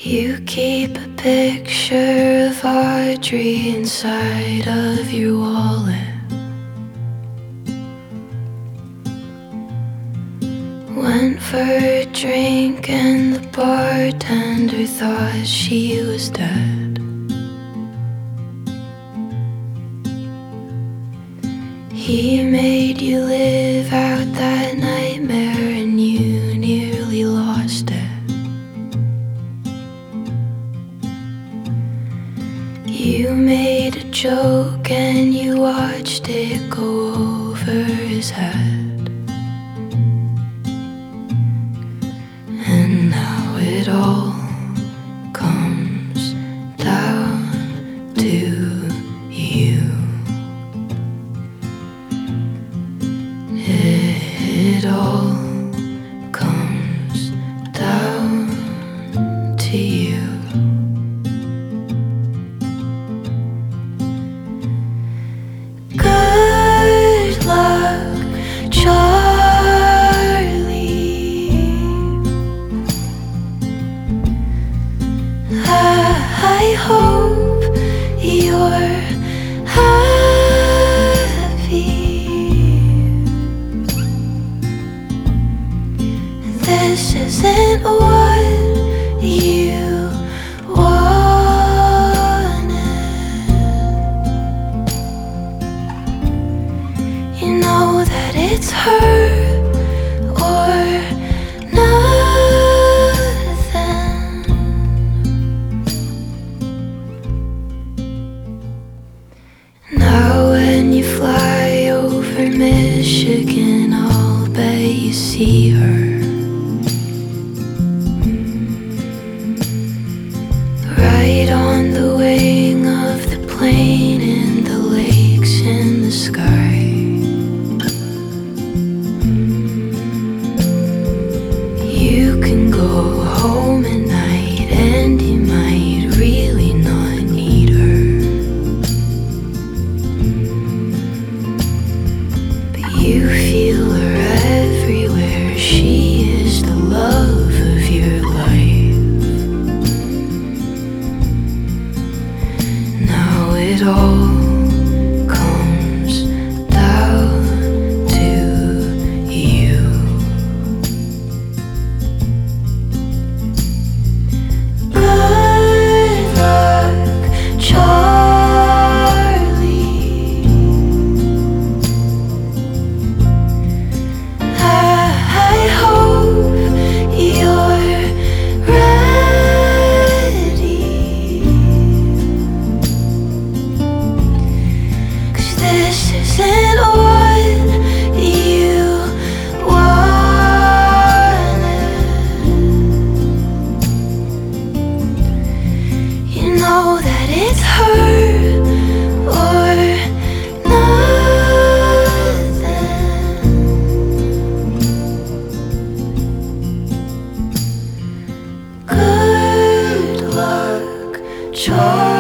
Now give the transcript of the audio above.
You keep a picture of Audrey inside of your wallet. Went for a drink and the bartender thought she was dead. He made you live out that nightmare and you nearly lost it. You made a joke and you watched it go over his head. And now it all comes down to you. It all comes down to you. Good luck, Charlie. I hope you're happy. This isn't what you wanted. You know that it's her or nothing. Now when you fly over Michigan, I'll bet you see her. Right on the wing of the plane, in the lakes in the sky. You can go home at night and you might really not need her. But you feel her everywhere. She is the love of your life. Now it all comes down to you. Good luck, Charlie. I hope you're ready. 'Cause this isn't what you wanted. You know that it's her or nothing. Good luck, Charlie.